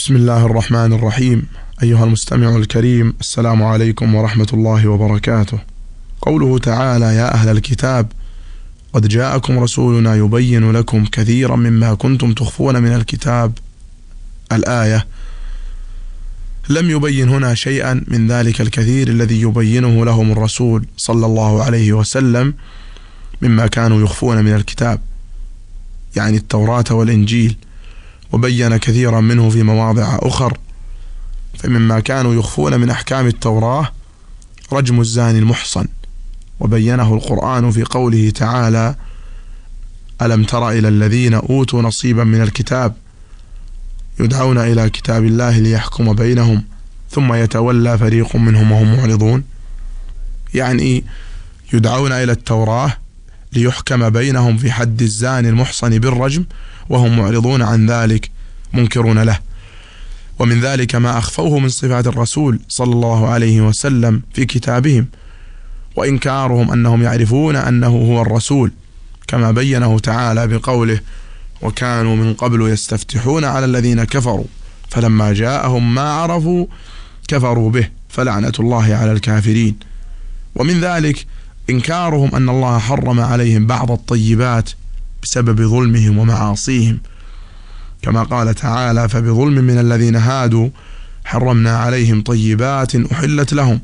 بسم الله الرحمن الرحيم. أيها المستمع الكريم، السلام عليكم ورحمة الله وبركاته. قوله تعالى: يا أهل الكتاب قد جاءكم رسولنا يبين لكم كثيرا مما كنتم تخفون من الكتاب. الآية لم يبين هنا شيئا من ذلك الكثير الذي يبينه لهم الرسول صلى الله عليه وسلم مما كانوا يخفون من الكتاب، يعني التوراة والإنجيل، وبين كثيرا منه في مواضع أخر. فمما كانوا يخفون من أحكام التوراة رجم الزاني المحصن، وبينه القرآن في قوله تعالى: ألم تر إلى الذين أوتوا نصيبا من الكتاب يدعون إلى كتاب الله ليحكم بينهم ثم يتولى فريق منهم وهم معرضون. يعني يدعون إلى التوراة ليحكم بينهم في حد الزاني المحصن بالرجم وهم معرضون عن ذلك منكرون له. ومن ذلك ما أخفوه من صفات الرسول صلى الله عليه وسلم في كتابهم، وإنكارهم أنهم يعرفون أنه هو الرسول، كما بينه تعالى بقوله: وكانوا من قبل يستفتحون على الذين كفروا فلما جاءهم ما عرفوا كفروا به فلعنة الله على الكافرين. ومن ذلك إنكارهم أن الله حرم عليهم بعض الطيبات بسبب ظلمهم ومعاصيهم، كما قال تعالى: فبظلم من الذين هادوا حرمنا عليهم طيبات أحلت لهم،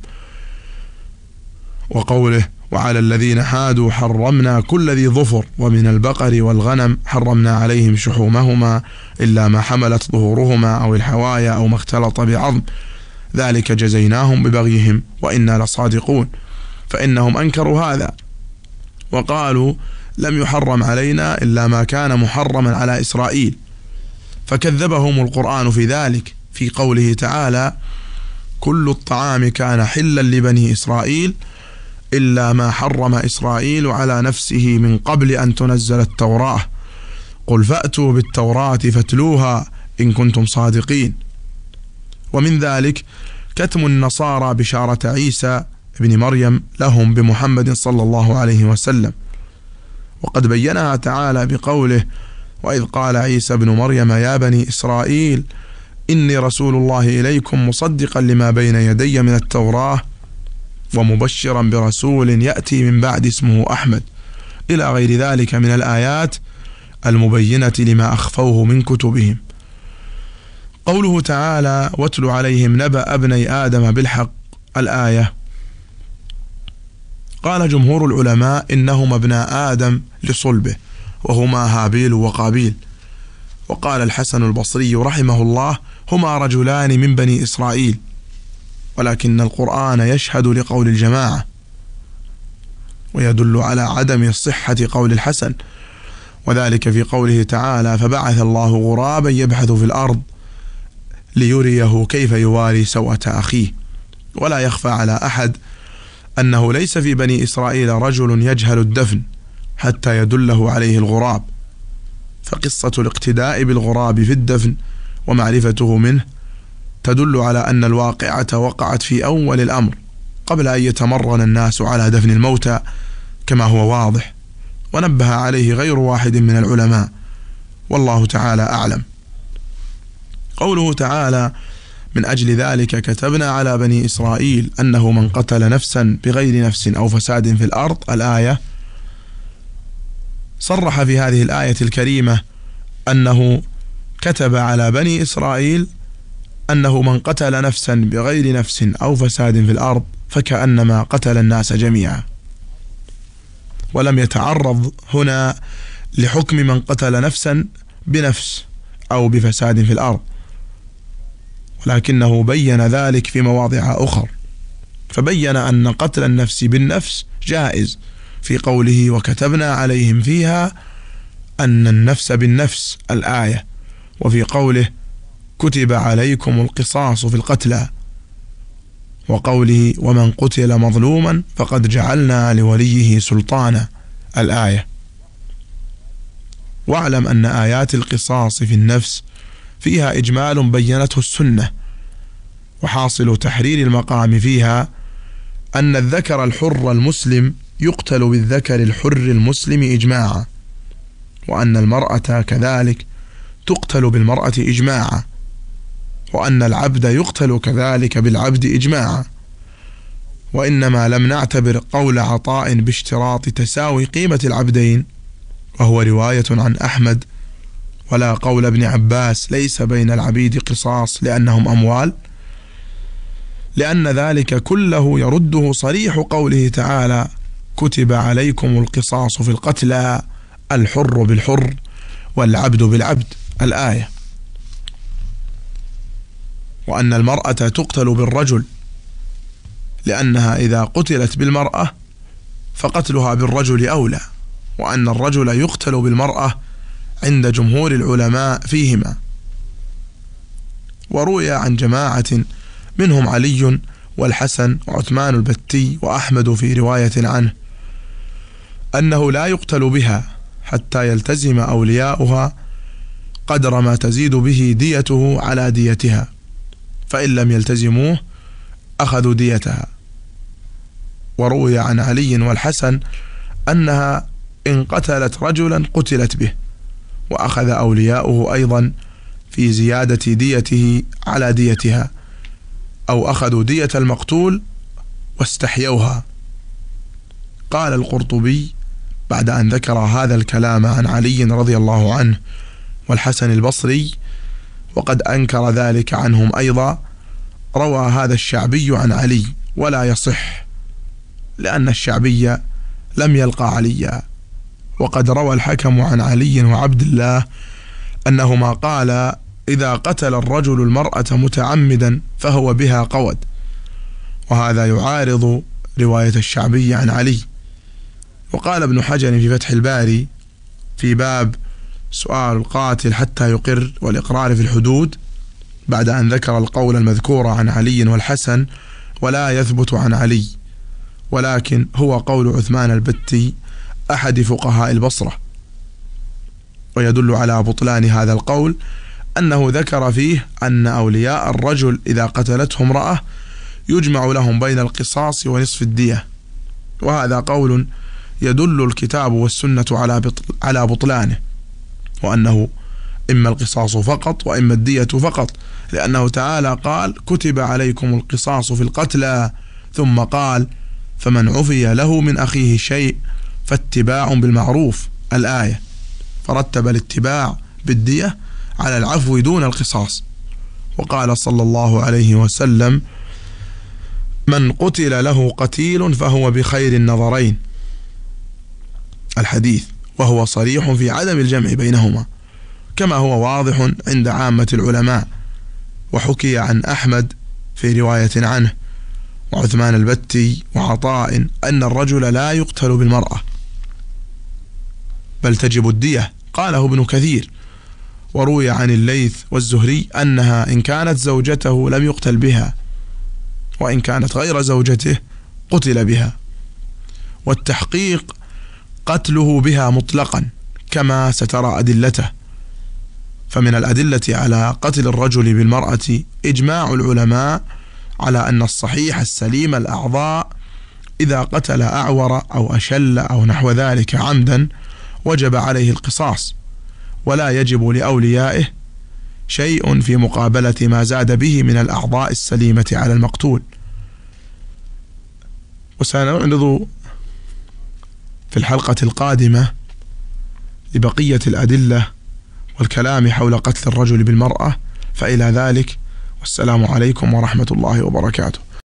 وقوله: وعلى الذين هادوا حرمنا كل ذي ظفر ومن البقر والغنم حرمنا عليهم شحومهما إلا ما حملت ظهورهما أو الحوايا أو ما اختلط بعظم ذلك جزيناهم ببغيهم وإنا لصادقون. فإنهم أنكروا هذا وقالوا: لم يحرم علينا إلا ما كان محرما على إسرائيل، فكذبهم القرآن في ذلك في قوله تعالى: كل الطعام كان حلا لبني إسرائيل إلا ما حرم إسرائيل على نفسه من قبل أن تنزل التوراة قل فأتوا بالتوراة فاتلوها إن كنتم صادقين. ومن ذلك كتم النصارى بشارة عيسى ابن مريم لهم بمحمد صلى الله عليه وسلم، وقد بينها تعالى بقوله: وإذ قال عيسى ابن مريم يا بني إسرائيل إني رسول الله إليكم مصدقا لما بين يدي من التوراة ومبشرا برسول يأتي من بعد اسمه أحمد، إلى غير ذلك من الآيات المبينة لما أخفوه من كتبهم. قوله تعالى: واتل عليهم نبأ ابني آدم بالحق. الآية قال جمهور العلماء إنهما ابنا آدم لصلبه وهما هابيل وقابيل، وقال الحسن البصري رحمه الله: هما رجلان من بني إسرائيل، ولكن القرآن يشهد لقول الجماعة ويدل على عدم صحة قول الحسن، وذلك في قوله تعالى: فبعث الله غرابا يبحث في الأرض ليريه كيف يواري سوءة أخيه. ولا يخفى على أحد أنه ليس في بني إسرائيل رجل يجهل الدفن حتى يدله عليه الغراب، فقصة الاقتداء بالغراب في الدفن ومعرفته منه تدل على أن الواقعة وقعت في أول الأمر قبل أن يتمرن الناس على دفن الموتى كما هو واضح، ونبه عليه غير واحد من العلماء، والله تعالى أعلم. قوله تعالى: من أجل ذلك كتبنا على بني إسرائيل أنه من قتل نفسا بغير نفس أو فساد في الأرض. الآية صرح في هذه الآية الكريمة أنه كتب على بني إسرائيل أنه من قتل نفسا بغير نفس أو فساد في الأرض فكأنما قتل الناس جميعا، ولم يتعرض هنا لحكم من قتل نفسا بنفس أو بفساد في الأرض، ولكنه بين ذلك في مواضع أخر، فبين أن قتل النفس بالنفس جائز في قوله: وكتبنا عليهم فيها أن النفس بالنفس. الآية، وفي قوله: كتب عليكم القصاص في القتلى، وقوله: ومن قتل مظلوما فقد جعلنا لوليه سلطانا. الآية. واعلم أن آيات القصاص في النفس فيها إجمال بينته السنة، وحاصل تحرير المقام فيها أن الذكر الحر المسلم يقتل بالذكر الحر المسلم إجماعا، وأن المرأة كذلك تقتل بالمرأة إجماعا، وأن العبد يقتل كذلك بالعبد إجماعا، وإنما لم نعتبر قول عطاء باشتراط تساوي قيمة العبدين وهو رواية عن أحمد، ولا قول ابن عباس ليس بين العبيد قصاص لأنهم أموال، لأن ذلك كله يرده صريح قوله تعالى: كتب عليكم القصاص في القتلى الحر بالحر والعبد بالعبد، الآية. وأن المرأة تقتل بالرجل لأنها إذا قتلت بالمرأة فقتلها بالرجل أولى، وأن الرجل يقتل بالمرأة عند جمهور العلماء فيهما. وروي عن جماعة منهم علي والحسن وعثمان البتي وأحمد في رواية عنه أنه لا يقتل بها حتى يلتزم أولياؤها قدر ما تزيد به ديته على ديتها، فإن لم يلتزموه أخذوا ديتها. وروي عن علي والحسن أنها إن قتلت رجلا قتلت به، وأخذ أولياؤه أيضا في زيادة ديته على ديتها، أو أخذوا دية المقتول واستحيوها. قال القرطبي بعد أن ذكر هذا الكلام عن علي رضي الله عنه والحسن البصري وقد أنكر ذلك عنهم أيضا: روى هذا الشعبي عن علي ولا يصح، لأن الشعبي لم يلقى عليا. وقد روى الحكم عن علي وعبد الله أنهما قال: إذا قتل الرجل المرأة متعمدا فهو بها قود، وهذا يعارض رواية الشعبي عن علي. وقال ابن حجر في فتح الباري في باب سؤال القاتل حتى يقر والإقرار في الحدود بعد أن ذكر القول المذكور عن علي والحسن: ولا يثبت عن علي، ولكن هو قول عثمان البتي أحد فقهاء البصرة. ويدل على بطلان هذا القول أنه ذكر فيه أن أولياء الرجل إذا قتلته امرأة يجمع لهم بين القصاص ونصف الدية، وهذا قول يدل الكتاب والسنة على بطلانه، وأنه إما القصاص فقط وإما الدية فقط، لأنه تعالى قال: كتب عليكم القصاص في القتلى، ثم قال: فمن عفي له من أخيه شيء فاتباع بالمعروف، الآية، فرتب الاتباع بالدية على العفو دون القصاص. وقال صلى الله عليه وسلم: من قتل له قتيل فهو بخير النظرين، الحديث، وهو صريح في عدم الجمع بينهما كما هو واضح عند عامة العلماء. وحكي عن أحمد في رواية عنه وعثمان البتي وعطاء أن الرجل لا يقتل بالمرأة بل تجب الدية، قاله ابن كثير. وروي عن الليث والزهري أنها إن كانت زوجته لم يقتل بها، وإن كانت غير زوجته قتل بها، والتحقيق قتله بها مطلقا كما سترى أدلته. فمن الأدلة على قتل الرجل بالمرأة إجماع العلماء على أن الصحيح السليم الأعضاء إذا قتل أعور أو أشل أو نحو ذلك عمدا وجب عليه القصاص، ولا يجب لأوليائه شيء في مقابلة ما زاد به من الأعضاء السليمة على المقتول. وسنعرض في الحلقة القادمة لبقية الأدلة والكلام حول قتل الرجل بالمرأة، فإلى ذلك والسلام عليكم ورحمة الله وبركاته.